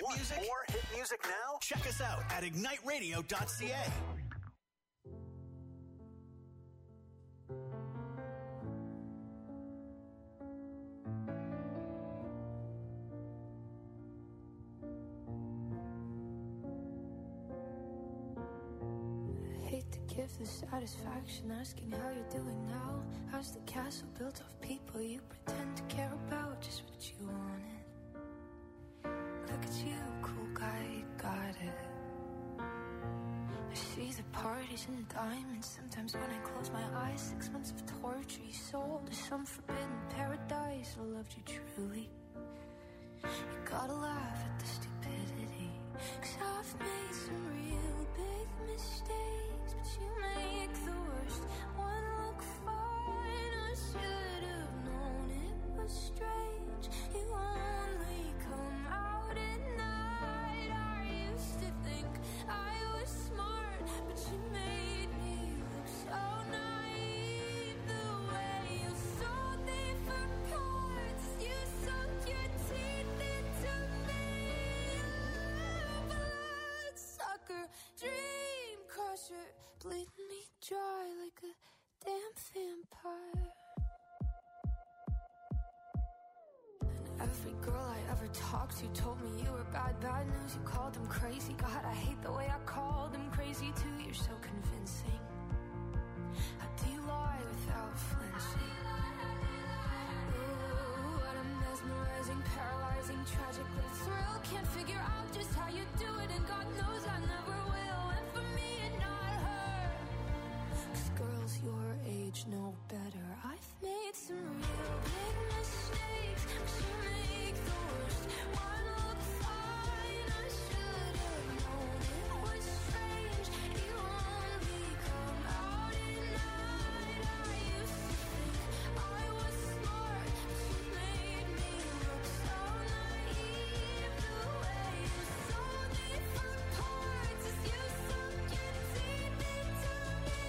hit music? More hit music now? Check us out at igniteradio.ca. Give the satisfaction asking how you're doing now. How's the castle built of people you pretend to care about? Just what you wanted. Look at you, cool guy, you got it. I see the parties and diamonds. Sometimes when I close my eyes, 6 months of torture you sold to some forbidden paradise. I loved you truly. You gotta laugh at the stupidity, 'cause I've made some real big mistakes, but you make the worst one look fine. I should have known it was strange. You only come out at night. I used to think I was smart, but you made me look so naive. The way you sold me for parts, you sunk your teeth into me. Bloodsucker, dream crusher, bleeding me dry like a damn vampire. And every girl I ever talked to told me you were bad, bad news. You called them crazy. God, I hate the way I called them crazy too. You're so convincing. How do you lie without flinching? Ooh, what a mesmerizing, paralyzing, tragic little thrill. Can't figure out just how you do it, and God knows I never will. And for me and not her, 'cause girls your age know better. I've made some real big mistakes, but you make the worst one look fine. I should have known it was strange. You only come out at night. I used to think I was smart, but you made me look so naive. The way you sold me for parts is you sunk your teeth into me.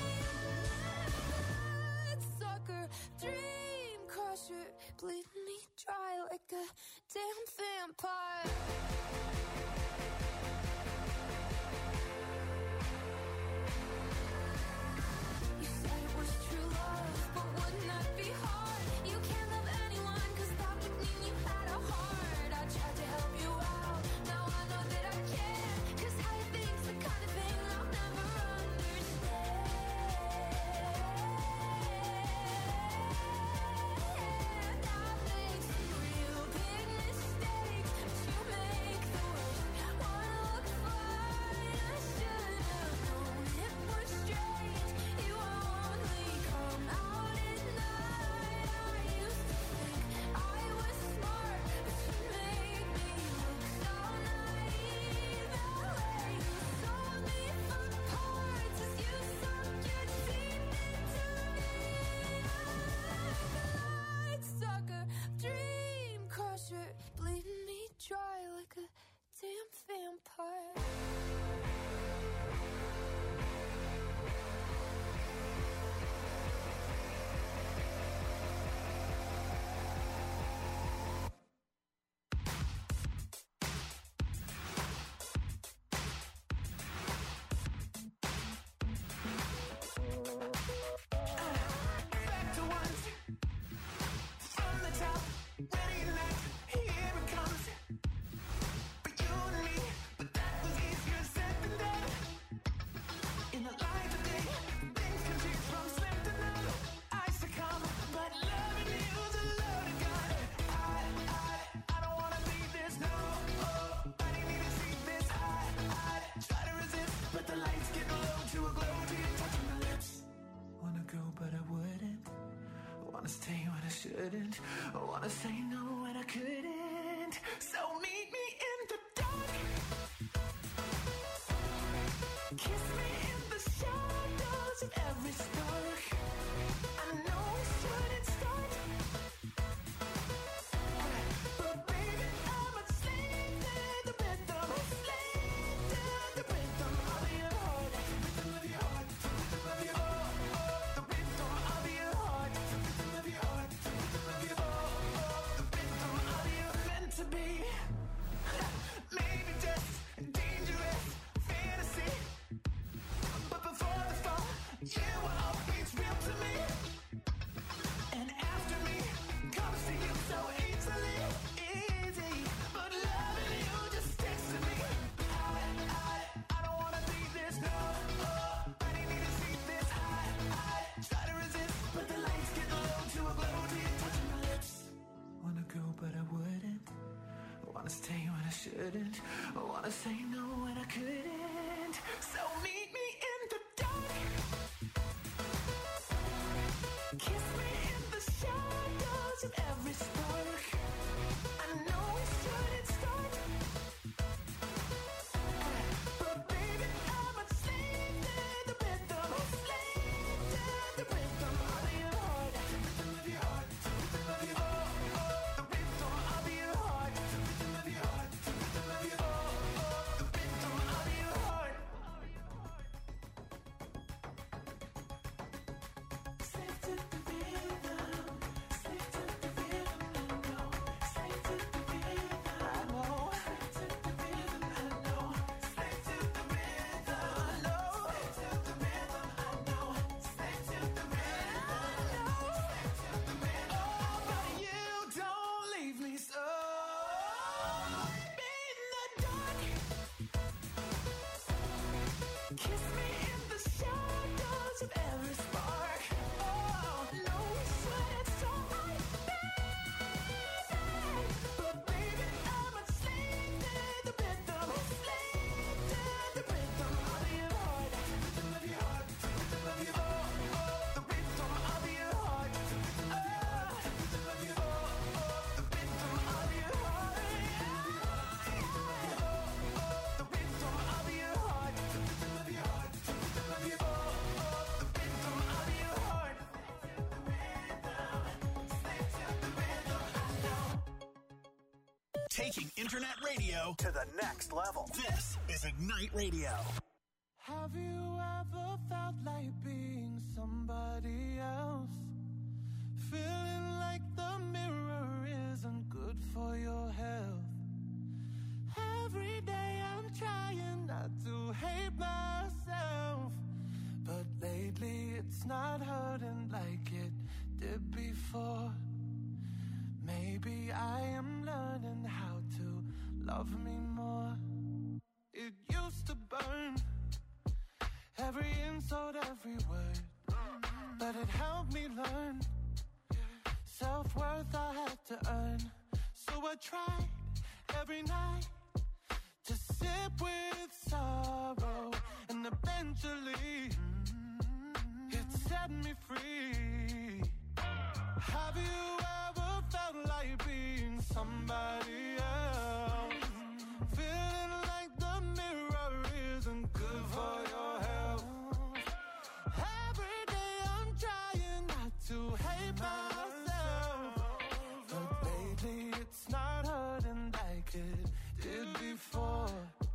Bloodsucker, dream crusher, bleeding me dry like a damn vampire. You said it was true love, but wouldn't that be hard? You can't love anyone, 'cause that would mean you had a heart. I tried to help you out, now I know that I can't, 'cause how you think's the kind of thing I'll never understand. I've made some real big mistakes, but you make the worst one look fine. I should have known it was strange. You only come out at night. I used to think I was smart, but you made me look so naive. The way you sold me for parts is you sunk your teeth into me. Bloodsucker, dream crusher, bleeding me dry like a damn vampire. Back to once, from the top, ready and light, here it comes. For you and me, but that was easier said than done. In the light of day, things can change from slim to none. I succumb, but loving you's a loaded gun. I don't wanna leave this, no. I didn't even see this. I try to resist, but the lights get low to a glow till you're touching my lips. Wanna go, but I wouldn't. Wanna stay when I shouldn't. I wanna say no when I couldn't. So meet me in the dark. Kiss me in the shadows of every spark. I know we shouldn't start, but baby, I'm a slave to the rhythm. Slave to the rhythm of your heart. Rhythm of your heart. Rhythm of your heart. The rhythm of your heart. Rhythm of your heart. Rhythm of your heart. The rhythm of your meant to be. wanna stay when I shouldn't. I wanna say no when I couldn't. So meet me in the dark. Kiss me in the shadows of every spark. I know we shouldn't start, but baby, I'm a slave to the rhythm. Slave to the rhythm of your heart. Rhythm of your heart. Rhythm of your heart. The rhythm of your heart. Rhythm of your heart. Rhythm of your heart. The rhythm of your heart. Slave to the rhythm. Slave to the rhythm. I know. Slave to the rhythm. I know. Slave to the rhythm. I know. Slave to the rhythm. I know. Slave to the rhythm. I know. Slave to the rhythm. I know. Slave to the rhythm. Oh, but you don't leave me so. In the dark. Kiss me in the shadows of every spark. Oh, no, we shouldn't start, but baby, I'm a slave to the rhythm. Slave to the rhythm of your heart. Rhythm of your heart. Rhythm of your heart. The rhythm of your heart. Rhythm of your heart. The rhythm of your heart. The rhythm of your heart. Rhythm of your heart. Rhythm of your heart. The rhythm of your heart. Slave to the rhythm. I know. Taking internet radio to the next level. This is Ignite Radio. Have you ever felt like being somebody else? Feeling like the mirror isn't good for your health. Every day I'm trying not to hate myself, but lately it's not hurting like it did before. Maybe I am learning how to love me more. It used to burn, every insult, every word, but it helped me learn. Self-worth I had to earn, so I tried every night to sip with sorrow, and eventually it set me free. Have you ever felt like being somebody else? Feeling like the mirror isn't good for your health. Every day I'm trying not to hate myself, but lately it's not hurting like it did before.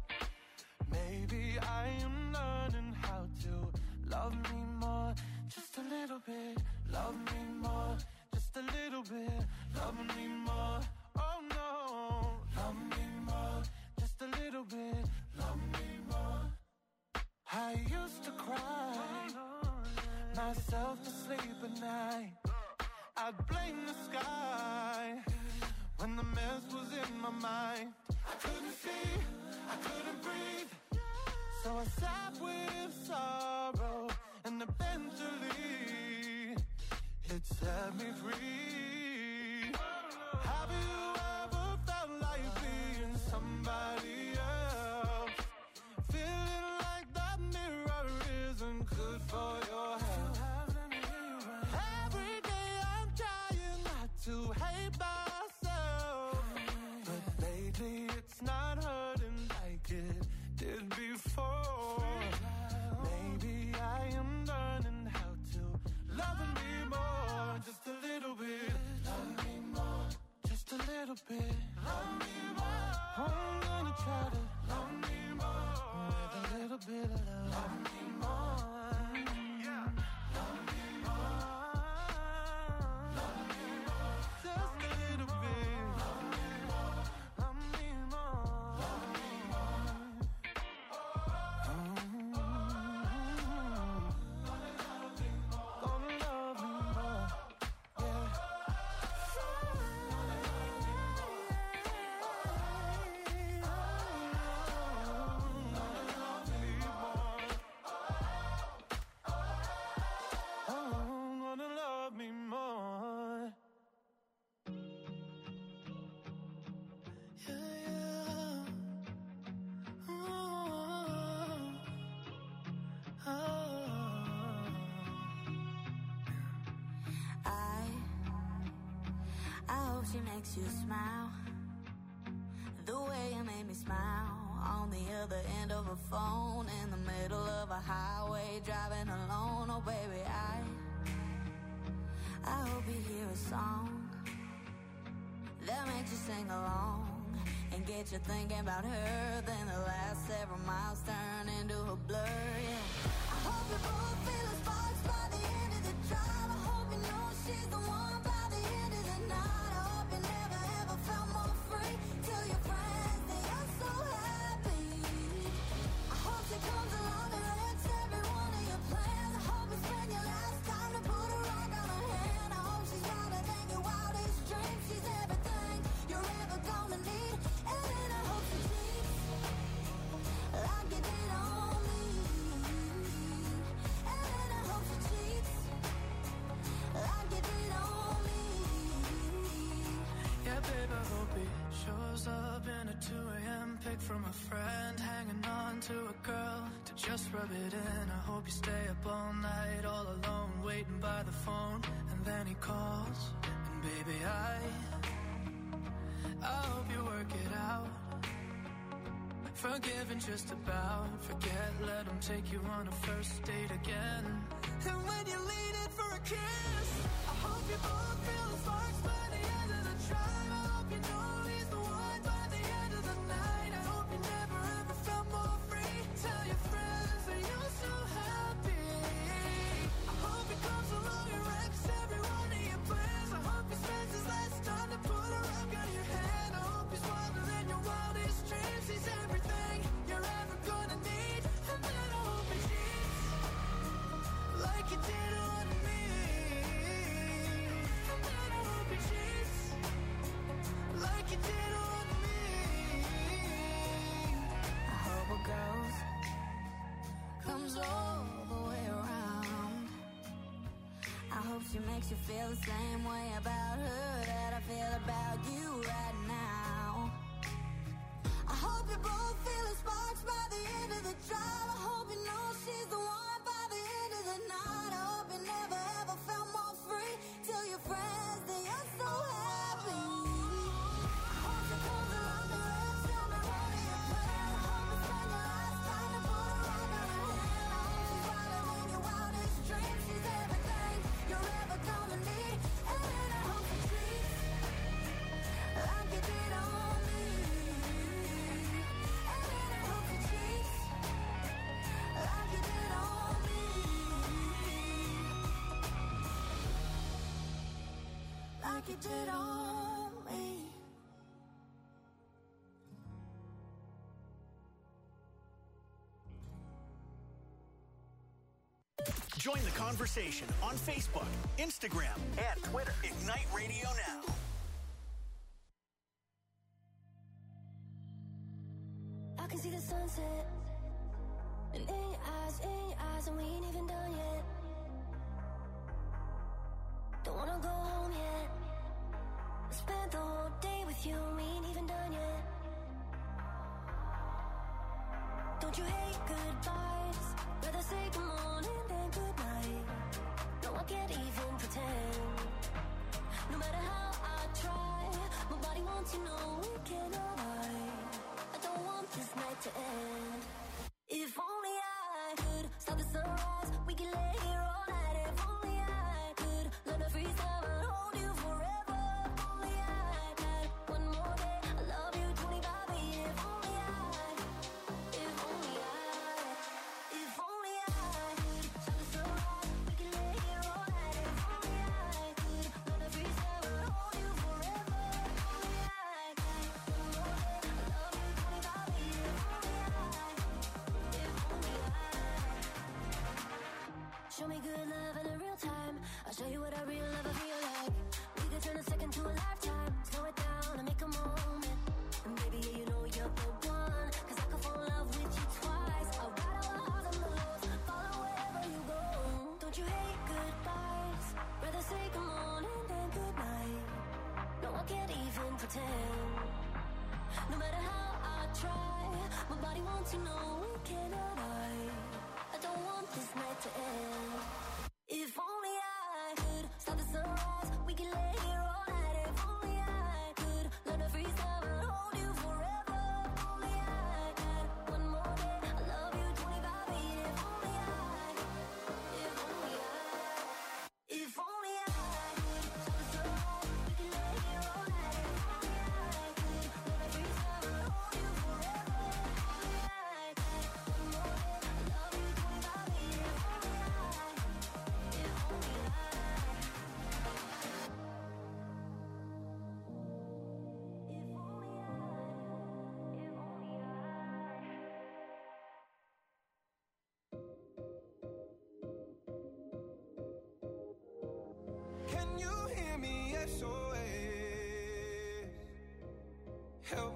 Maybe I am learning how to love me more. Just a little bit, love me more. Just a little bit, love me more. Oh no, love me more. Just a little bit, love me more. I used to cry myself to sleep at night. I'd blame the sky when the mess was in my mind. I couldn't see, I couldn't breathe, so I sat with sorrow, and eventually it set me free. Have you ever felt like being somebody else? Feeling like that mirror isn't good for your health. Every day I'm trying not to hate myself, but lately it's not hurting like it did before. Maybe I am learning how to love me more. Just a little bit, love me more. Just a little bit, makes you smile. The way you made me smile. On the other end of a phone, in the middle of a highway, driving alone. Oh baby, I hope you hear a song that makes you sing along and get you thinking about her. Then the last several miles turn into a blur, yeah. I hope you both feel the sparks by the end of the drive. I hope you know she's the one by the end of the night. I hope you never ever felt more free. Tell your friends that you're so happy. I hope she comes along and wrecks every one of your plans. I hope you spend your last time to put a rock on her hand. I hope she's wilder than your wildest dreams. She's everything you're ever gonna need. And then I hope she cheats like you did on me. And then I hope she cheats like you did on me. Yeah, babe, I hope he shows up in a 2 a.m. pic from a friend, hanging on to a girl to just rub it in. I hope you stay up all night, all alone, waiting by the phone, and then he calls. And baby, I hope you work it out. Forgiven just about, forget, let him take you on a first date again. And when you lean in for a kiss, I hope you both feel the sparks by the end of the drive. I hope you know he's the one by the end of the night. I hope you never ever felt more free. Tell your friends that you're so happy. I hope he comes along and wrecks every one of your plans. I hope he spends his last time to put a rock on your hand. I hope he's wilder than your wildest dreams. He's everything you're ever gonna need. And then I hope he cheats like you did on me. And then I hope he cheats like you did on me. I hope a ghost comes all the way around. I hope she makes you feel the same way about her that I feel about you right now. I hope you both feel the sparks by the end of the drive. I hope you know she's the one by the end of the night. I hope you never ever felt more free. Tell your friends that you're so happy. I hope she comes along and wrecks every one of your plans. I hope you spend your last time to put a rock on her hand. I hope she's wilder than your wildest dreams. She's everything you're ever gonna need. And then I hope she treats like you did on me. And then I hope she treats like you did on me. Like you did on me. Join the conversation on Facebook, Instagram, and Twitter. Ignite Radio Now. I can see the sunset. And in your eyes, and we ain't even done yet. Don't wanna go home yet. I spent the whole day with you, we ain't even done yet. Don't you hate goodbyes? Rather say good morning than good night. No, I can't even pretend. No matter how I try, my body wants to know we cannot hide. I don't want this night to end. If only I could stop the sunrise, we could lay here all night. If only I could learn to freeze time and hold you forever. If only I had one more day, I love you 25 years. If only I could stop the sunrise, we could lay here all night. If only I could learn to freeze time and hold you forever. If only I had one more day, I love you 25 years. Show me good love in a real time. I'll show you what a real lover feel like. We could turn a second to a lifetime. Slow it down and make a moment. And baby, yeah, you know you're the one. 'Cause I could fall in love with you twice. I'll ride all the highs and the lows, follow wherever you go. Don't you hate goodbyes? Rather say good morning than good night. No, I can't even pretend. No matter how I try, my body wants to know we cannot hide. I don't want this night to end. If only I could stop the sunrise, we could lay here all night. If only I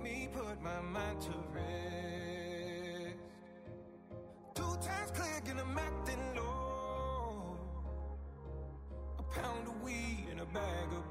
me put my mind to rest. 2 times click and I'm acting low. A pound of weed and a bag of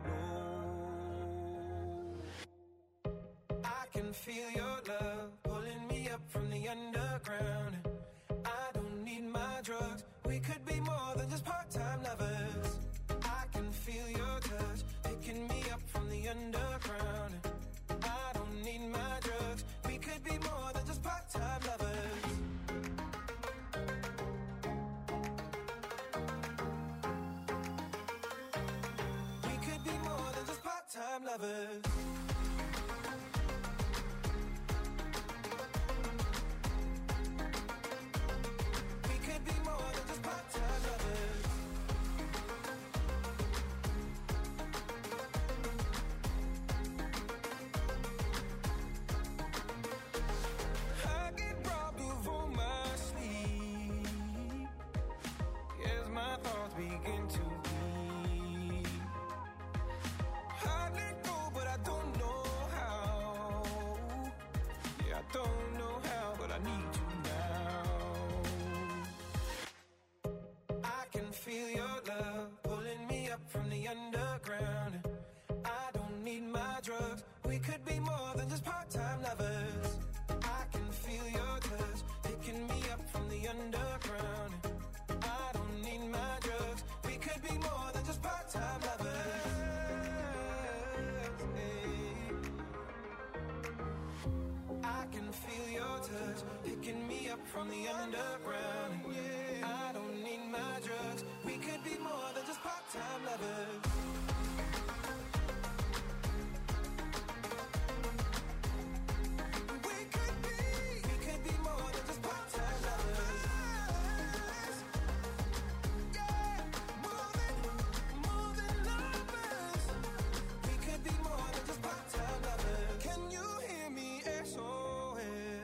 blow. I can feel your love pulling me up from the underground. I don't need my drugs. We could be more than just part-time lovers. I can feel your touch picking me up from the underground. I don't need my drugs. We could be more than just part-time lovers. We could be more than just part-time lovers. We could be more than just part-time lovers. I get robbed of all my sleep as my thoughts begin to bleed. I let go, but I don't know how. Yeah, I don't know how, but I need you now. I can feel your love pulling me up from the underground. I don't need my drugs. We could be more than just part-time lovers. I can feel your touch picking me up from the underground. I don't need my drugs. We could be more than just part-time lovers. Hey. I can feel your touch picking me up from the underground. I don't need my drugs. We could be more than just part-time lovers. We could be more than just part-time lovers. Yeah, more than lovers. We could be more than just part-time lovers. Can you hear me, SOS?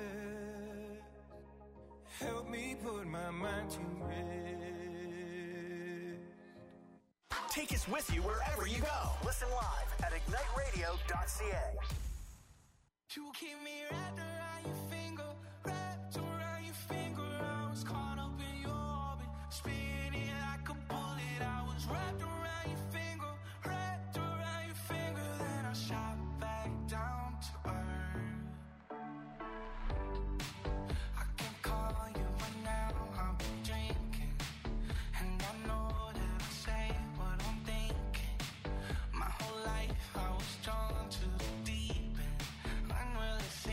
Help me put my mind to rest. Take us with you wherever you go. Listen live at igniteradio.ca. You keep me wrapped around your finger, wrapped around your finger. I was caught up in your orbit, spinning like a bullet. I was wrapped around your finger, wrapped around your finger. Then I shot back down to earth. I can call you right now, I'm drinking, and I know that I say what I'm thinking. My whole life I was drawn to the deep end, unrealistic.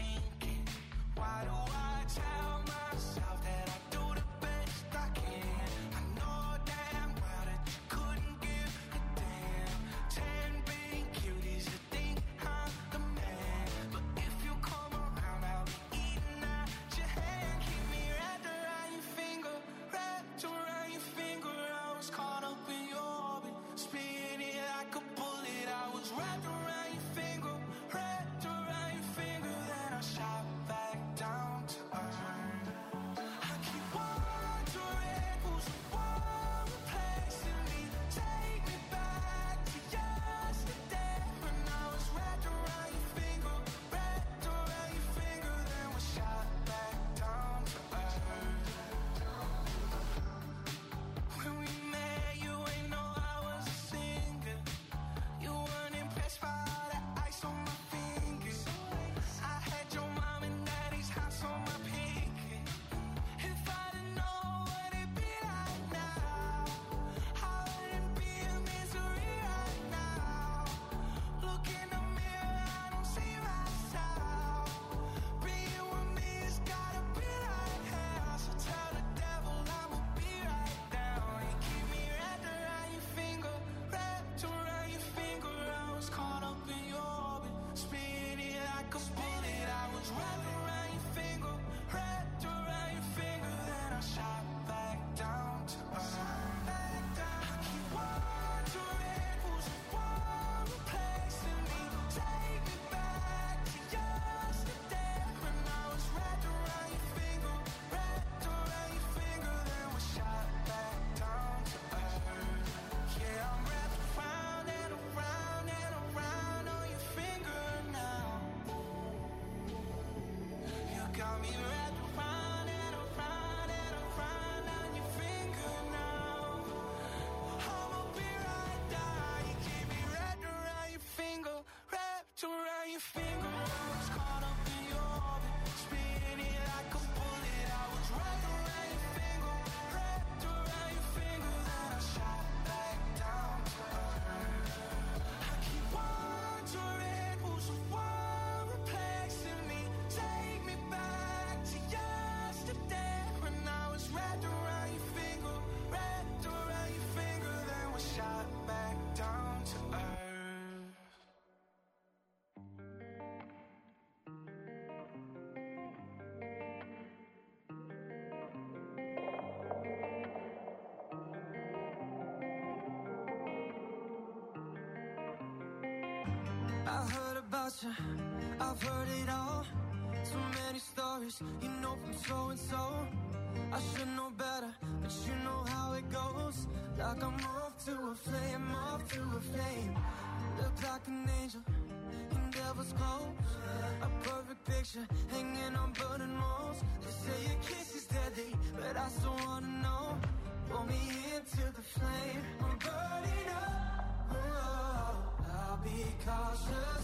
about you, I've heard it all. So many stories, you know, from so and so. I should know better, but you know how it goes. Like I'm off to a flame, off to a flame. Look like an angel in devil's clothes. A perfect picture hanging on burning walls. They say your kiss is deadly, but I still wanna know. Pull me into the flame. I'm burning up. Ooh, I'll be cautious.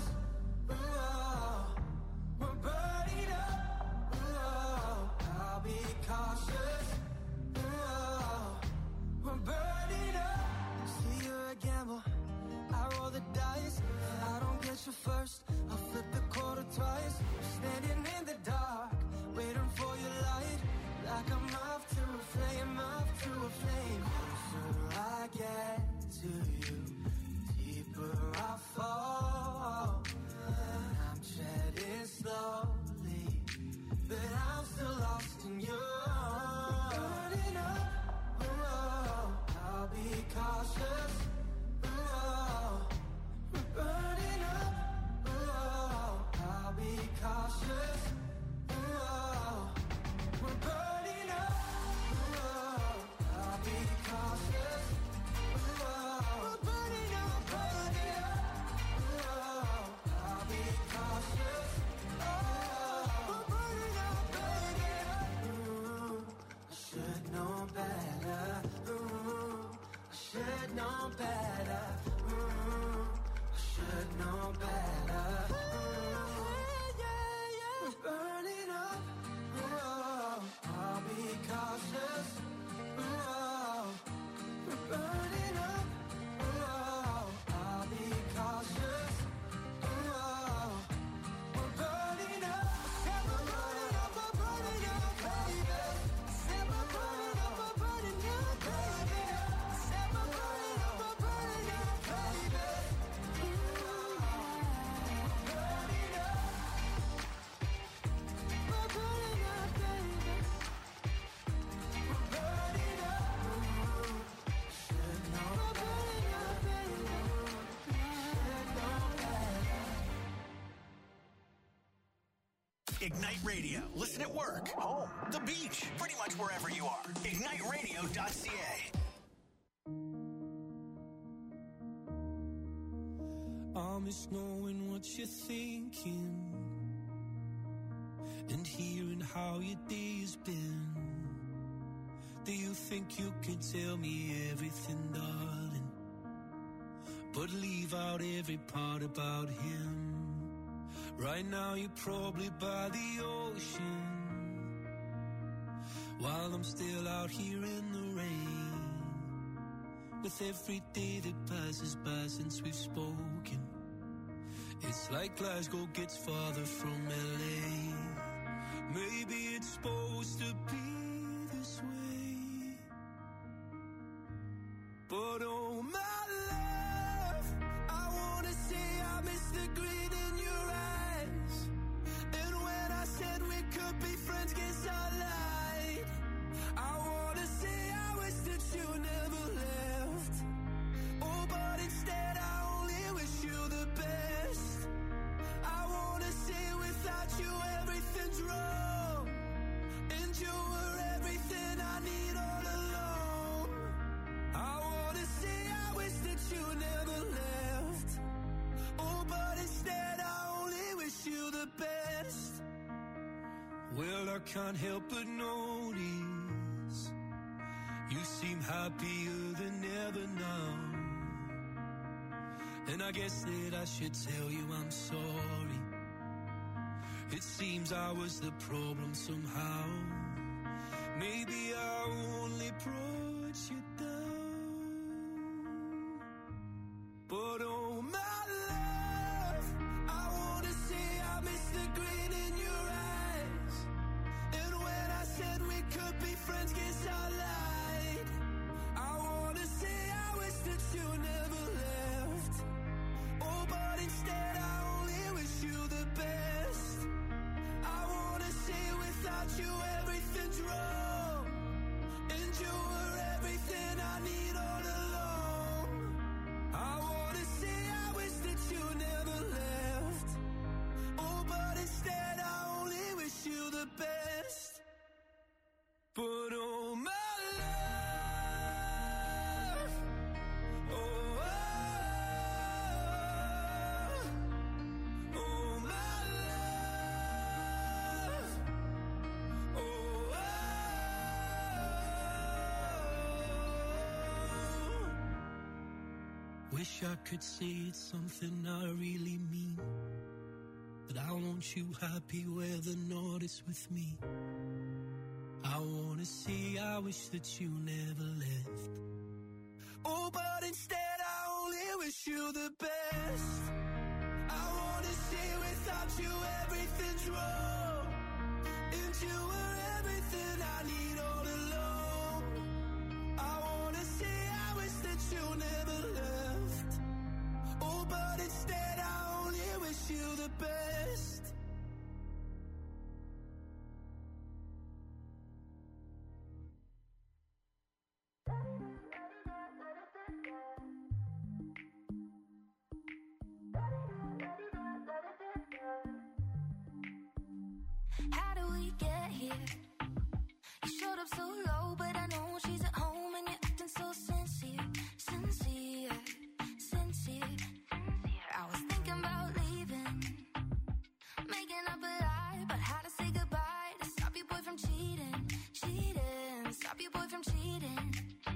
Ooh, we're burning up. Ooh, I'll be cautious. Ooh, we're burning up. See, you're a gamble. I roll the dice. I don't get you first. I'll flip the quarter twice. Standing in the dark, waiting for your light. Like I'm off to a flame, off to a flame. Closer I get to you, deeper I fall. I'm treading slowly, but I'm still lost in you. Burning up, ooh, I'll be cautious. Ooh, we're burning up, ooh, I'll be cautious. Ooh, we're burning up, ooh, I'll be cautious. Ooh, we're burning up, burning up. Ooh, I'll be cautious. Oh, we're burning up, burning up. Ooh, I should know better. Ooh, I should know better. Ooh, I should know better. Ooh, yeah. We're burning up. Ooh, I'll be cautious. Ooh, we're burning up. Ooh, I'll be cautious. Ooh, we're burning up. Yeah, we're burning up, we're burning up, baby. Say we're burning up, we're burning up, baby. Say we're burning up, we're burning up, baby. Burning up. We're burning up, baby. We're burning up. Should know. We're burning up, baby. Should know better. Ignite Radio. Listen at work, home, the beach, pretty much wherever you are. IgniteRadio.ca. I miss knowing what you're thinking and hearing how your day's been. Do you think you can tell me everything, darling, but leave out every part about him? Right now you're probably by the ocean, while I'm still out here in the rain. With every day that passes by since we've spoken, it's like Glasgow gets farther from LA. Maybe it's supposed to be this way, but oh my love, I wanna say I miss the grin in your eyes. And when I said we could be friends, guess I lied. I wanna say I wish that you never left. Oh, but instead I only wish you the best. I wanna say without you everything's wrong, and you were everything I need all along. I wanna say I wish that you never left. Oh, but instead I only wish you the best. Well, I can't help but notice you seem happier than ever now. And I guess that I should tell you I'm sorry. It seems I was the problem somehow. Maybe I only brought you down. But oh my love, I wanna say I miss the grin in your eyes. And when I said we could be friends, guess I lied. I wanna say I wish that you never left. Oh, but instead I only wish you the best. I wanna say without you everything's wrong, and you were everything I need all along. I wanna say I wish that you never left. but instead I only wish you the best. But oh my love, oh, oh, oh my love, oh, oh. Wish I could say it's something I really mean, that I want you happy where the north is with me. I wanna say I wish that you never left. Oh, but instead I only wish you the best. I wanna say without you everything's wrong, and you were everything I need all along. I wanna say I wish that you never left. Oh, but instead I only wish you the best. How do we get here? You showed up so low, but I know she's at home and you're acting so sincere, sincere, sincere. I was thinking about leaving, making up a lie about how to say goodbye, to stop your boy from cheating, cheating, stop your boy from cheating.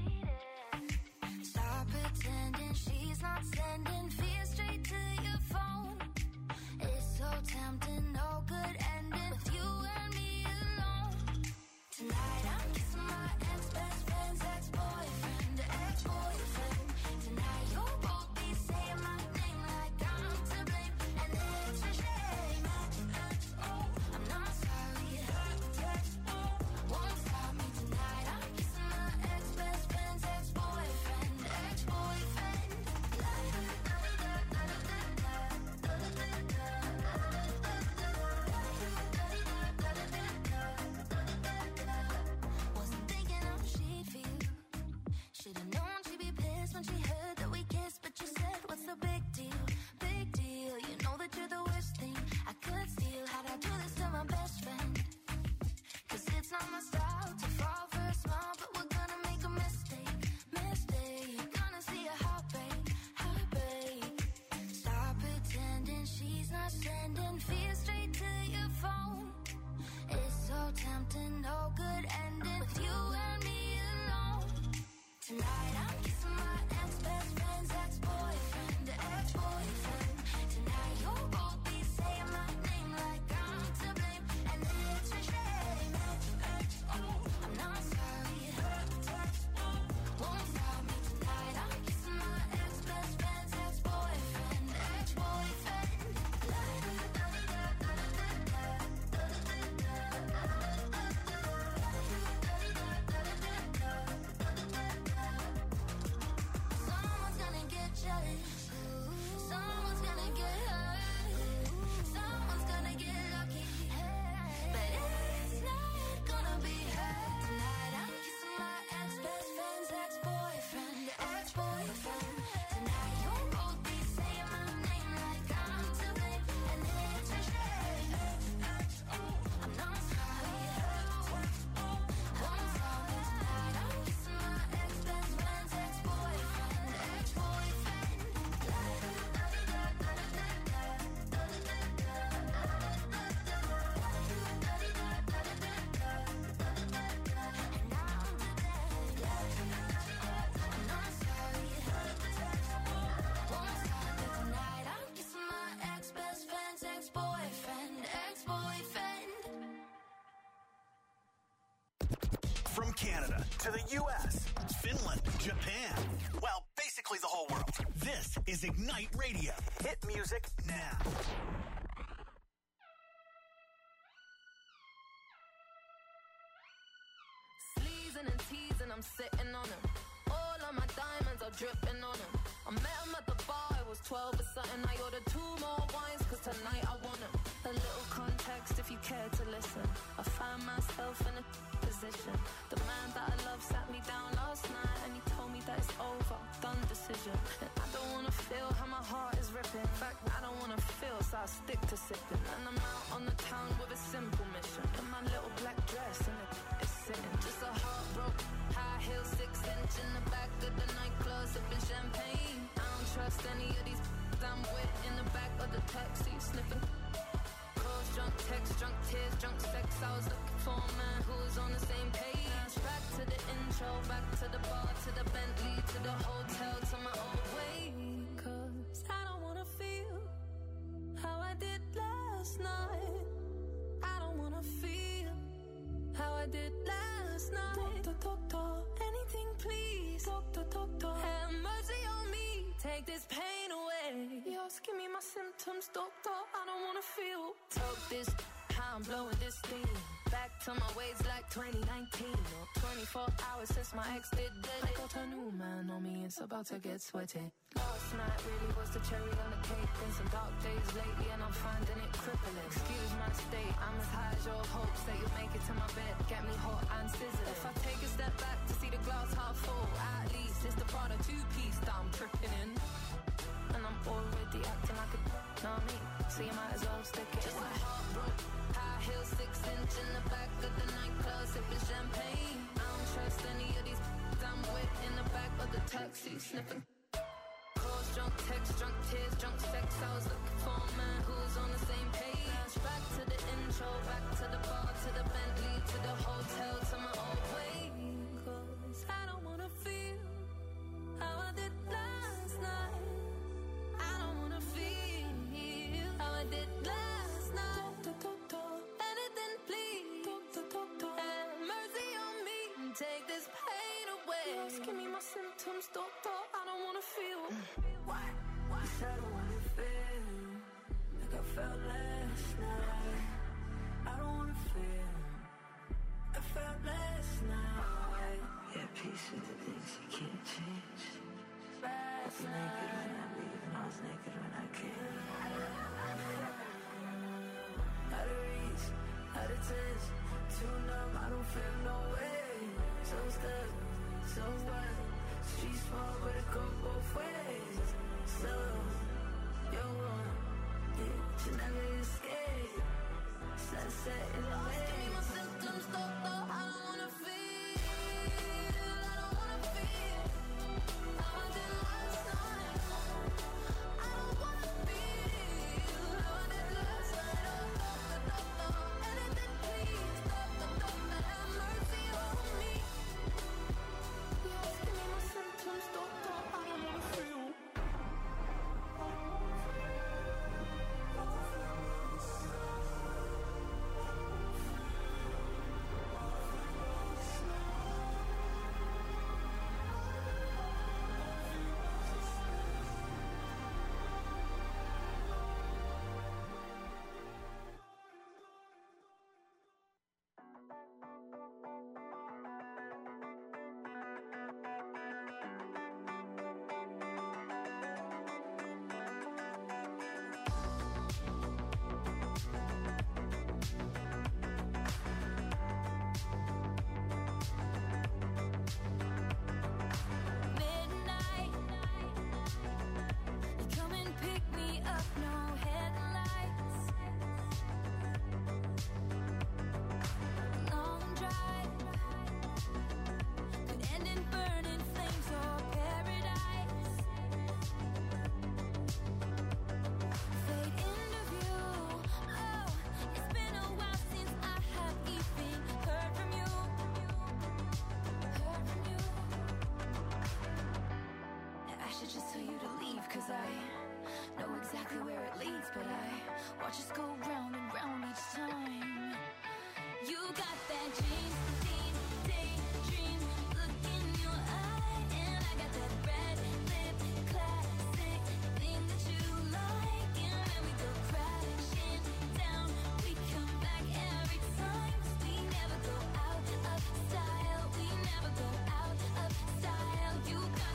Stop pretending she's not sending fear straight to your phone. It's so tempting, no good ending with you and me alone. Tonight I'm kissing my ex-best friend's ex-boyfriend, ex-boyfriend. Tonight you'll both be saying my name like I'm to blame, and it's a shame. I'm not sorry, won't stop me tonight. I'm kissing my ex-best friend's ex-boyfriend, ex-boyfriend. Wasn't thinking how she'd feel. Should've known she'd be pissed when she heard that we kissed, but you said, what's the big deal? Big deal. You know that you're the worst thing I could steal. How'd I do this to my best friend? 'Cause it's not my style to fall for a smile, but we're gonna make a mistake, mistake. Gonna see a heartbreak, heartbreak. Stop pretending she's not sending fear straight to your phone. It's so tempting, no good ending with you and me alone. Tonight I'm kissing my ex-best friend's ex-boyfriend, ex-boyfriend. Tonight you'll both be saying my name like I'm to blame, and it's a shame. I'm not sorry, won't stop me tonight. I'm kissing my ex-best friend's ex-boyfriend, ex-boyfriend. Someone's gonna get jealous, someone's gonna get hurt, someone's gonna get lucky, but it's not gonna be her. Tonight I'm kissing my ex-best friend's ex-boyfriend, ex-boyfriend. Tonight you'll both be saying my name like I'm to blame, and it's a shame. I'm not sorry, won't stop me tonight. I'm kissing my ex-best friend's ex-boyfriend, ex-boyfriend. And now I'm not sorry, won't stop me tonight. I'm kissing my ex-best friend's ex-boyfriend, ex-boyfriend. From Canada to the U.S., Finland, Japan, well, basically the whole world. This is Ignite Radio. Hit music now. Sleezing and teasing, I'm sitting on him. All of my diamonds are dripping on him. I met him at the bar, I was 12 or something. I ordered 2 more wines, cause tonight I want him. A little context if you care to listen. I found myself in a position. The man that I love sat me down last night and he told me that it's over, done decision. And I don't wanna feel how my heart is ripping. In fact, I don't wanna feel, so I stick to sipping. And I'm out on the town with a simple mission. In my little black dress and it's sitting. Just a heartbroken, high heel, 6-inch in the back of the nightclub, sipping champagne. I don't trust any of these I'm with in the back of the taxi, sniffing. Calls, drunk texts, drunk tears, drunk sex. I was looking for a man who was on the same page. Back to the intro, back to the bar, to the Bentley, to the hotel, to my old way. Cause I don't wanna feel how I did last night. I don't wanna feel how I did last night. Anything please, have mercy on me, take this pain away. You're asking me my symptoms, doctor, I don't wanna feel. Talk this, how I'm blowing this steam. Back to my ways like 2019. Or 24 hours since my ex did dead. I got a new man on me, it's about to get sweaty. Last night really was the cherry on the cake. Been some dark days lately and I'm finding it crippling. Excuse my state, I'm as high as your hopes that you'll make it to my bed, get me hot and sizzling. If I take a step back to see the glass half full, at least it's the Prada 2-piece that I'm tripping in. And I'm already acting like a know what I mean? So you might as well stick it. Just a heartbroken, high heel, 6-inch in the back of the nightclub, sipping champagne. I don't trust any of these I'm with in the back of the taxi, sniffing. Calls, drunk texts, drunk tears, drunk sex. I was looking for a man who was on the same page. Back to the intro, back to the bar, to the Bentley, to the hotel, to my old way. Cause I don't wanna feel how I did last night. I don't wanna feel how I did last night. Anything please, have mercy on me, take this pain away. You're asking me my symptoms, doctor, I don't wanna feel. Why? I don't wanna feel like I felt last night. I don't wanna feel I felt last night. Yeah, peace with the things you can't change. Last night I was naked when I leave and I was naked when I came. Out of reach, out of touch, too numb, I don't feel no way. So stuck, so what? Street small, but it go both ways. So, you're one, yeah, you never escape. Sunset in the way. Give me my symptoms, doctor, I don't wanna feel. I don't wanna feel how I did last night. I don't wanna feel how I did last night. Oh, doctor, anything please, doctor, have mercy on me. Give me my symptoms, doctor, I don't wanna feel. Midnight, you come and pick me up, no headlights. Long drive could end in burning flames or paradise. Fade into view. Oh, it's been a while since I have even heard from you. I should just tell you to leave, cause I know exactly where it leads, but I watch us go round and round each time. You got that daydream look in your eye, and I got that red lip classic thing that you like, and when we go crashing down, we come back every time, 'cause we never go out of style, we never go out of style. You got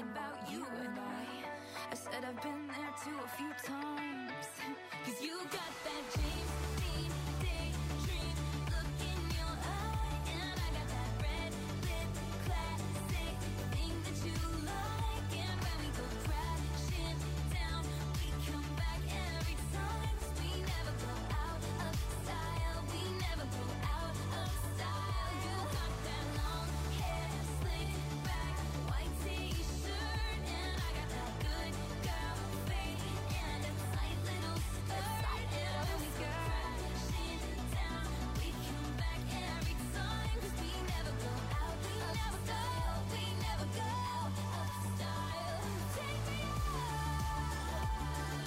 thinking about you and I said I've been there too a few times. Cause you got that James Dean daydream look in your eye, and I got that red lip classic thing that you like. And when we go crashing down, we come back every time. 'Cause we never go out of style. We never go out of style. You got that long hair slicked back, white t-shirt, and I got that good girl face and a tight little skirt. And when we go crashing down, we come back every time. 'Cause we never go out, we never go, we never go out of style. Take me out,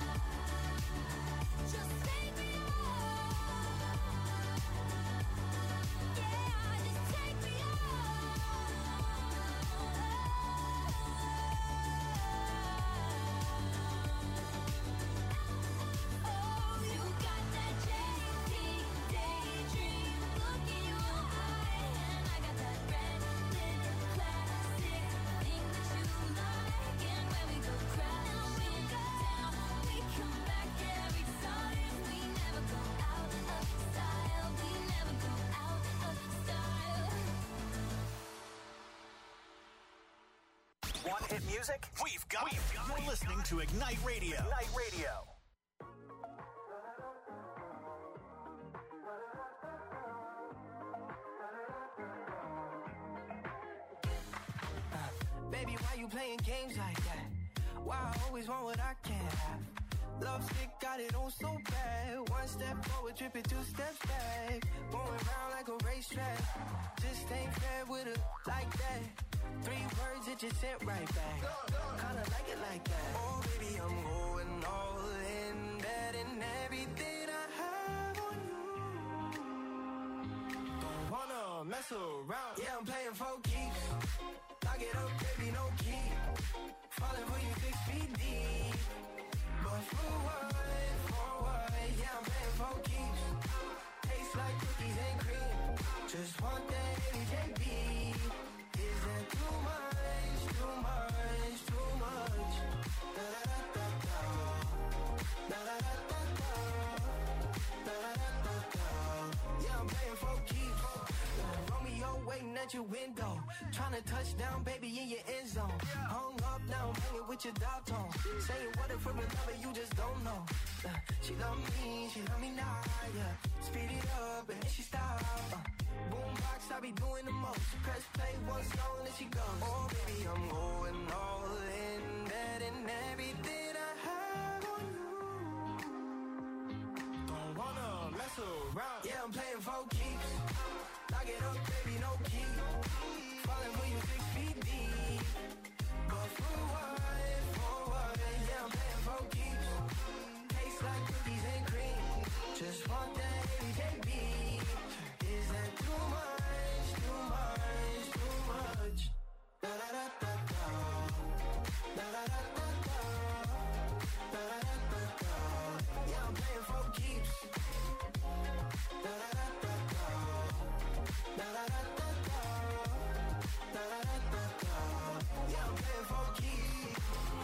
just take me out. Yeah, just take me out. Oh, you got that JT daydream look in your eye, and I got that red lip classic thing that you like. And when we go crashing down, we come back every time. We never go out of style. We never go out of style. Want hit music? We've got it. You're listening to Ignite Radio. Ignite Radio. Baby, why you playing games like that? Why I always want what I can't have? Love sick, got it on so bad. One step forward, tripping 2 steps back. Going round like a racetrack. Just ain't fair with it like that. 3 words that you sent right back. Kinda like it like that. Oh, baby, I'm going all in. Betting everything I have on you. Don't wanna mess around. Yeah, I'm playing for keeps. Lock it up, baby, no key. Falling for you 6 feet deep. But for what? Yeah, I'm playing for keeps. Tastes like cookies and cream. Just want that AJB. Is that too much? Too much? Too much? Da da da da da da da da da da da da. Yeah, I'm playing for keeps. Romeo waiting at your window, tryna touch down, baby, in your end zone. Hung up now, I'm hanging with your dog tone. Saying what if we're in love and you just don't know. She love me now, yeah. Speed it up and then she stop. Boombox, I be doing the most. Press play, one song and she goes. Oh, baby, I'm going all in. Betting everything I have on you. Don't wanna mess around. Yeah, I'm playing for keeps. Lock it up, baby, no key. Falling for you 6 feet deep. But for what? For what? Yeah, I'm playing for keeps. Tastes like cookies and cream. Just want that AJB. Is that too much? Too much? Too much? Da da da da da. Da da da da da. Da da da da da. Yeah, I'm playing for keeps. Da da da da da. Da da da da da. Da da da da da. Yeah, I'm playing for keeps.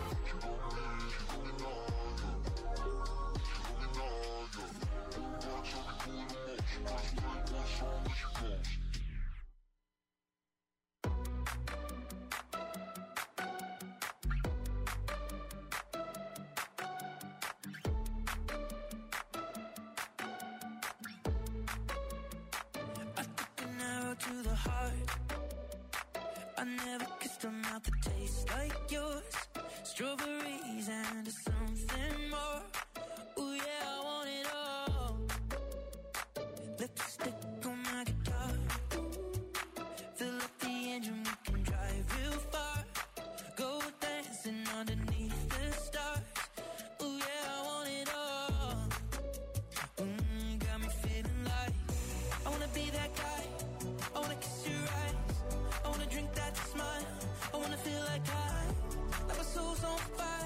I took an arrow to the heart. I never kissed a mouth that tastes like yours. Strawberries and something more. Ooh yeah, I want it all. Lipstick on my guitar. Fill up the engine, we can drive real far. Go dancing underneath the stars. Ooh yeah, I want it all. Got me feeling like I wanna be that guy. I wanna kiss your eyes. I wanna drink that smile. I wanna feel like my soul's on fire.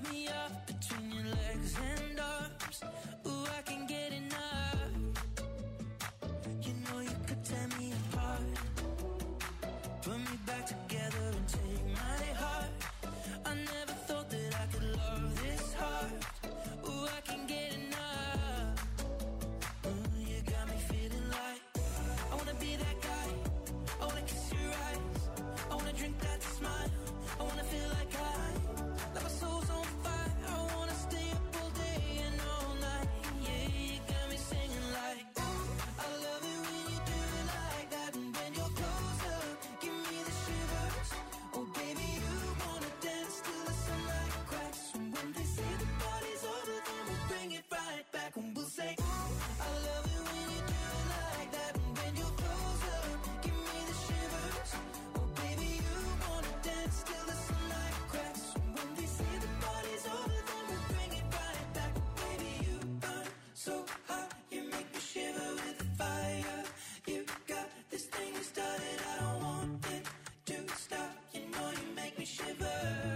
Wrap me up between your legs and arms. Ooh, I can get enough. You know you could tear me apart. Put me back together and take my heart. I never thought that I could love this hard. Ooh, I can get enough. Ooh, you got me feeling like I wanna be that guy. I wanna kiss your eyes. I wanna drink that smile. I wanna feel like like my soul's on fire. I wanna stay up all day and all night. Yeah, you got me singing like, ooh, I love it when you do it like that. And when you're close up, give me the shivers. Oh, baby, you wanna dance till the sunlight cracks. And when they say the party's over, then we'll bring it right back. And we'll say, ooh, I love it when you do it like that. And when you're close up, give me the shivers. Oh, baby, you wanna dance till the sunlight cracks. And when they say the party's over, then we'll bring it right back. Baby, you burn so hot, you make me shiver with the fire. You got this thing you started, I don't want it to stop. You know you make me shiver.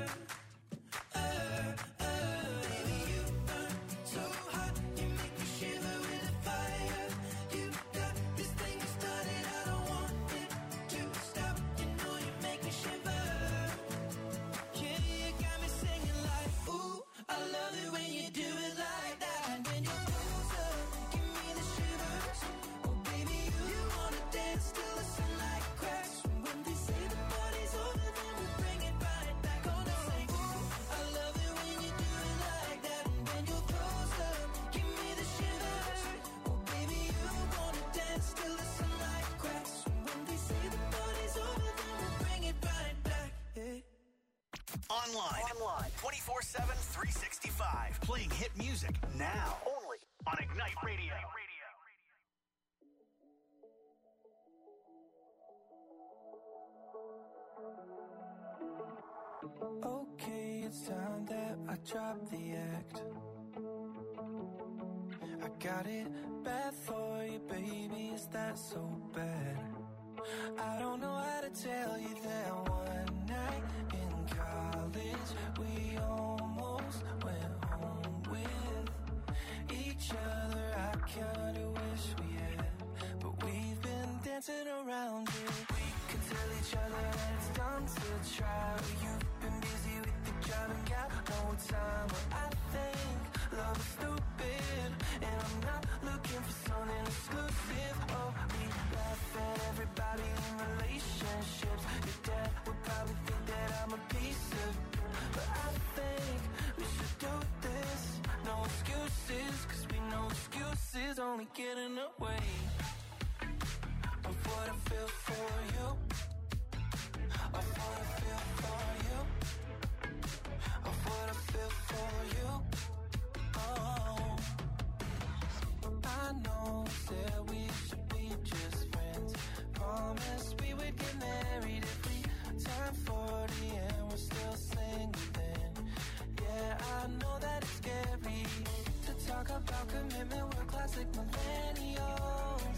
Baby, you burn so hot, you make me shiver with the fire. You got this thing you started, I don't want it to stop. You know you make me shiver. Yeah, you got me singing like, ooh, I love it when you do it like that. And when you're close up, give me the shivers. Oh, baby, you wanna dance till the sunlight cracks. And when they say the party's over, then we'll bring it right back. Oh, no, say, ooh, I love it when you do it like that. And when you're close up, give me the shivers. Oh, baby, you wanna dance till the sunlight cracks. And when they say the party's over, then we'll bring it right back. Yeah. Online. 24/7, 365. Playing hit music now. Only on Ignite Radio. Okay, it's time that I drop the act. I got it bad for you, baby, is that so bad? I don't know how to tell you that one night in college we almost went home with each other. I kinda wish we had, but we've been dancing around it. We could tell each other that it's done to try. You've been busy with the job and got no time. But I think love is stupid, and I'm not looking for something exclusive. Oh, we laugh at everybody in relationships. Your dad would probably think that I'm a piece of, but I think we should do this. No excuses, cause we know excuses only get in the way of what I feel for you. Of what I feel for you. Of what I feel for you. Oh, I know that we should be just friends. Promised we would get married if we turn 40 and we're still single then. Yeah, I know that it's scary to talk about commitment. We're classic millennials,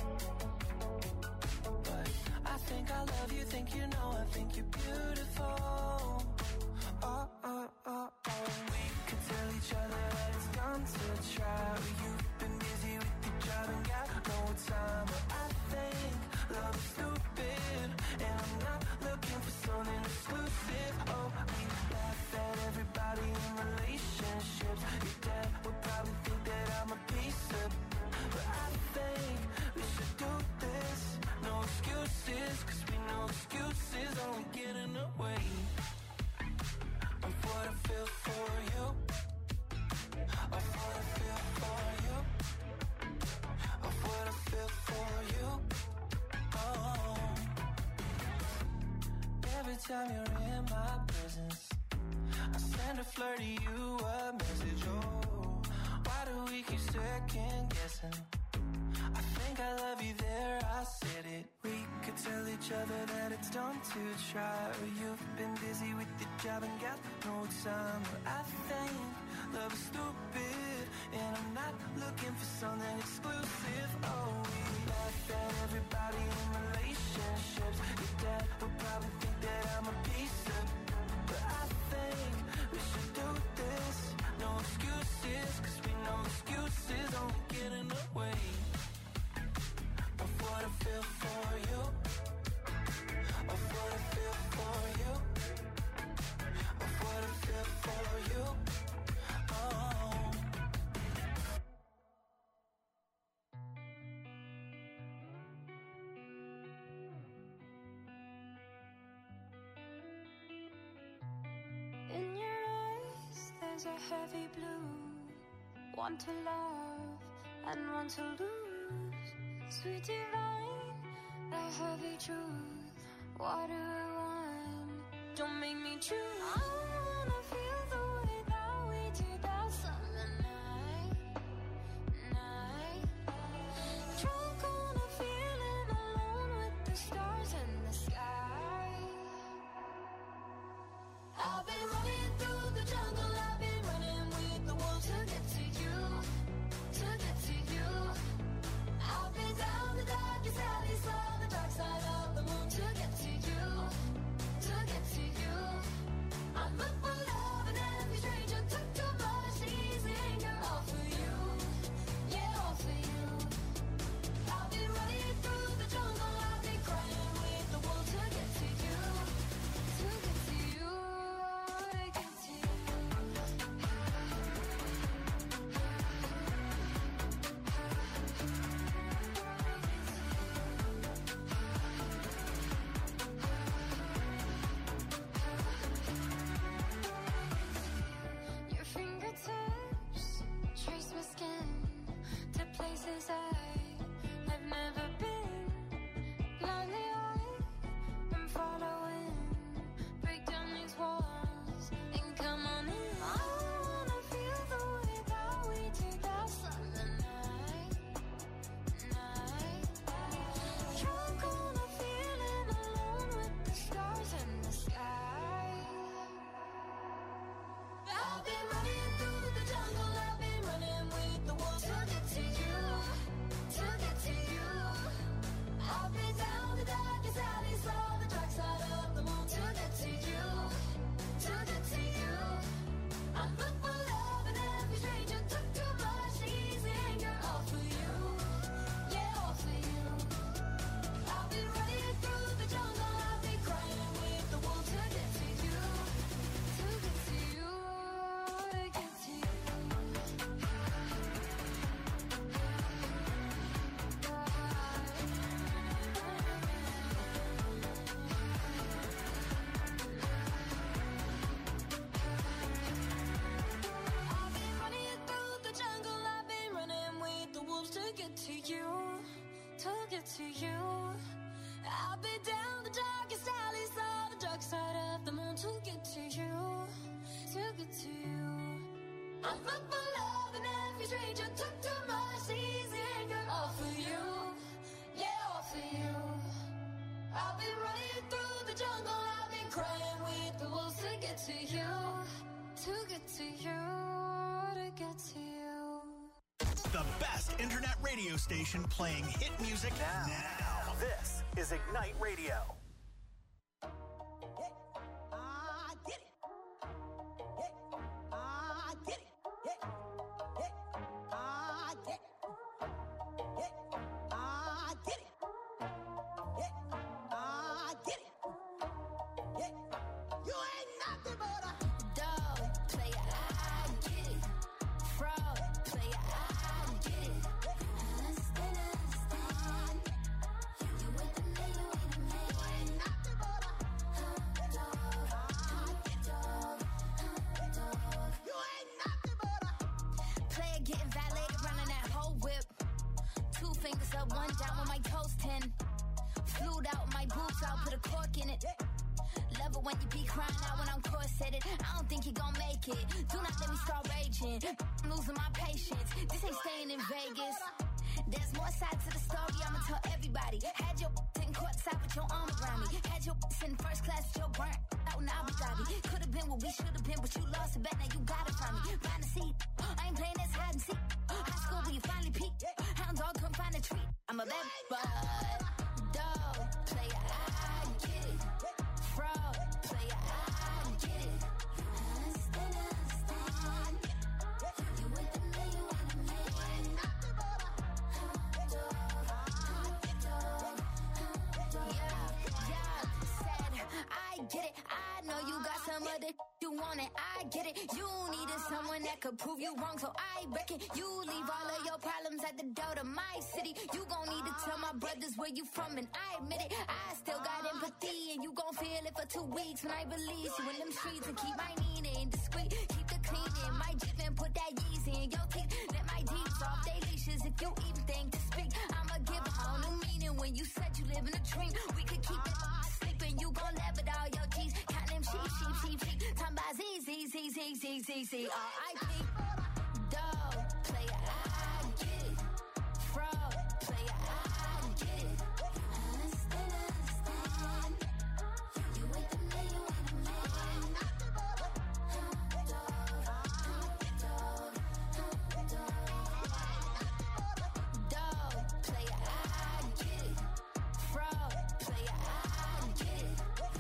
but I think I love you, think you know, I think you're beautiful. Oh, oh, oh, oh. We could tell each other that it's done to try. You've been busy with your job and got no time. But I think love is stupid, and I'm not looking for something exclusive. Oh, we laugh at everybody in relationships. Your dad would probably think that I'm a piece of, but I think we should do this. No excuses, cause we know excuses only get in the way of what I feel for you. Of what I feel for you. Of what I feel for you. Oh, every time you're in my presence, I send a flirty you a message. Oh, why do we keep second guessing? I think I love you there, I said it. We could tell each other that it's done to try. You've been busy with your job and got no time. But I think love is stupid, and I'm not looking for something exclusive. Oh, we laugh at everybody in relationships. Your dad would probably think that I'm a piece of, but I think we should do this. eyes are heavy blue. One to love and one to lose. Sweet divine, the heavy truth. What do I want? Don't make me choose. I wanna feel the way that we did that summer night. Drunk on a feeling, alone with the stars in the sky. I've been running through the jungle, I've been running with the wolves to get to you, to get to you. I've been down the darkest alley, saw the dark side of the moon to get to you, to get to you. I'm up for love and every stranger took too much easy anger, all for you, yeah, all for you. I've been running through the jungle, I've been crying with the wolves to get to you, to get to you. Your fingertips trace my skin to places I've never been. Blindly I'm following. Break down these walls and come on in. I wanna feel the way that we did that summer night. Drunk on a feeling, alone with the stars in the sky. I've been running through the jungle, I've been running with the wolves to get to you, to get to you. I've been down the darkest alley, saw the dark side of the moon to get to you, to get to you. I'm up for love and every stranger took too much easy anger, all for you, yeah, all for you. I've been running through the jungle, I've been crying with the wolves to get to you, to get to you, to get to you. I've been running through the jungle, I've been running with the wolves to get to you, to get to you. I've been down the darkest alleys, saw the dark side of the moon to get to you, to get to you. I'm up for love and every stranger took too much easy anger, all for you, yeah, all for you. I've been running through the jungle, I've been crying with the wolves to get to you, to get to you, to get to you. The best internet radio station playing hit music now. This is Ignite Radio. Dog player, I get it. Fraud player, I get it. Understand. You with the man, you with the man. Dog. You ain't nothing but a player getting violated, running that whole whip. 2 fingers up, 1 down with my toes 10. Flued out my boots, I'll put a cork in it. Love it when you be crying out when I'm corseted. I don't think you gon' make it. Do not let me start raging. I'm losing my patience. This ain't staying in Vegas. There's more sides to the story, I'ma tell everybody. Had your in courtside with your arm around me. Had your in first class with your burnt out in Abu Dhabi. Could've been what we should've been, but you lost it back, now you got it from me. Find a seat, I ain't playing this hide and seek. High school where you finally peaked. Hound dog couldn't find a treat. I'm a bad bud. Dog player, I get it. Fraud player, I get it. Understand. You with the man, you with the man. Yeah, said I get it. I know you got some other you want it. I get it. You needed someone that could prove you wrong, so I reckon you leave all of your problems at the door to my city. You gon' need to tell my brothers where you from, and I admit it. I still got empathy, and you gon' feel it for 2 weeks when I release you in them streets and keep my meaning discreet. Keep the cleaning. in my jeep and put that Yeezy in your teeth. Let my D's off they leashes if you even think to speak. I'ma give a whole new meaning when you said you live in a dream. We could keep it sleeping, you gon' laugh at all your G's. Count them sheep. Talking about Z. R.I.P. Dog, player, I get it. Fraud, player, I get it. Understand. You with the man, you with the man. Dog, player, I get it. Fraud, player, I get it.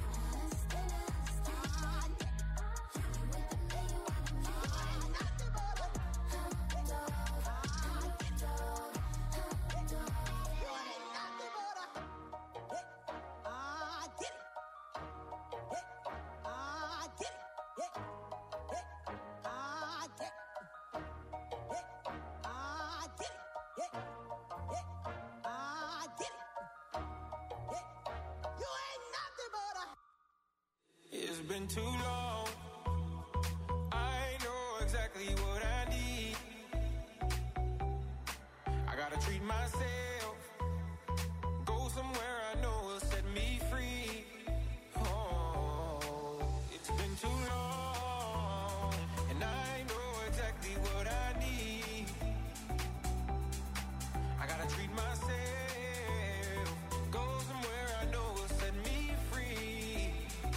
It's been too long. I know exactly what I need. I gotta treat myself. Go somewhere I know will set me free. Oh, it's been too long. And I know exactly what I need. I gotta treat myself. Go somewhere I know will set me free.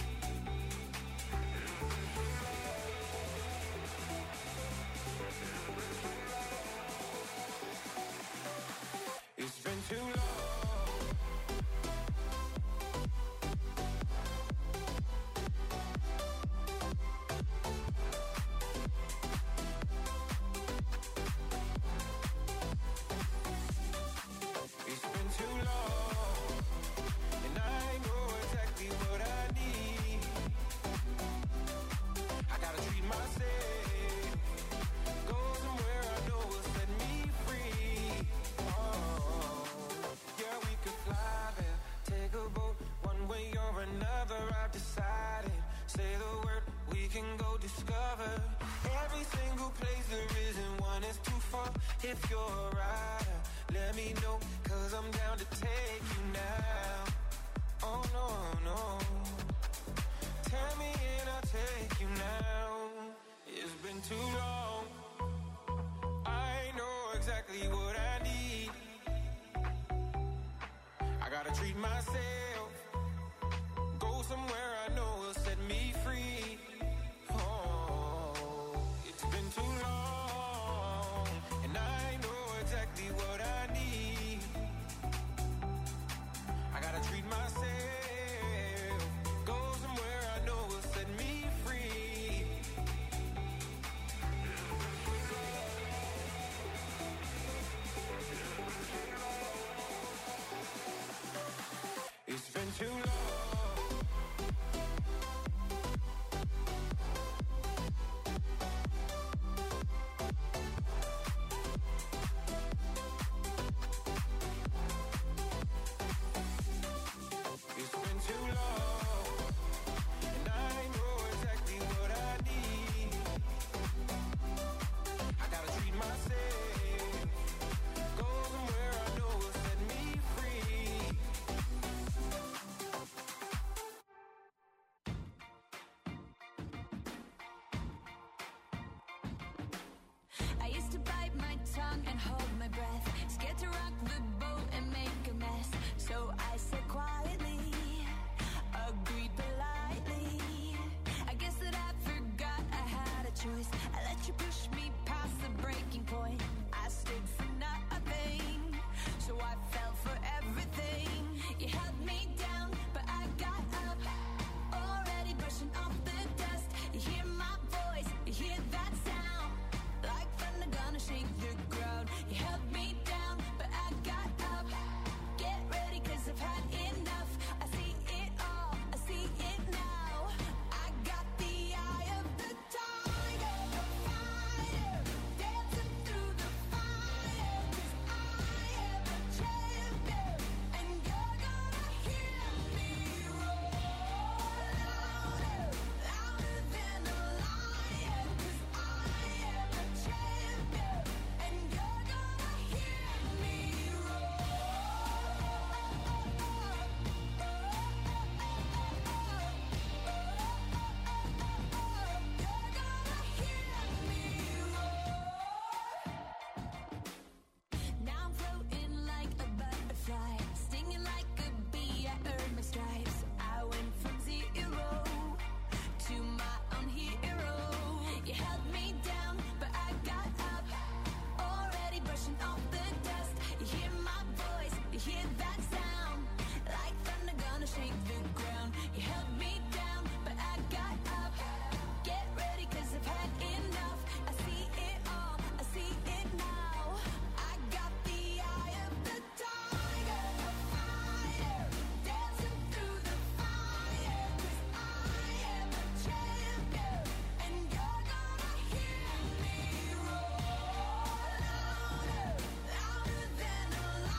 It's been too long. It's been too long. And I know exactly what I need. I gotta treat myself. Go somewhere I know will set me free. Oh, yeah, we could fly there, take a boat, one way or another. I've decided. Say the word, we can go discover every single place there isn't one is too far. If you're a rider, let me know, 'cause I'm down to take you now. Oh no, tell me and I'll take you now. It's been too long. I know exactly what I need. I gotta treat myself. Go somewhere I know will set me free. Oh, it's been too long. And I know exactly what I need. I gotta treat myself. Go somewhere I know will set me free. It's been too long. It's been too long. And I know exactly what I need. I gotta treat myself. Go somewhere I know will set me free. I used to bite my tongue and hold my breath, scared to rock the boat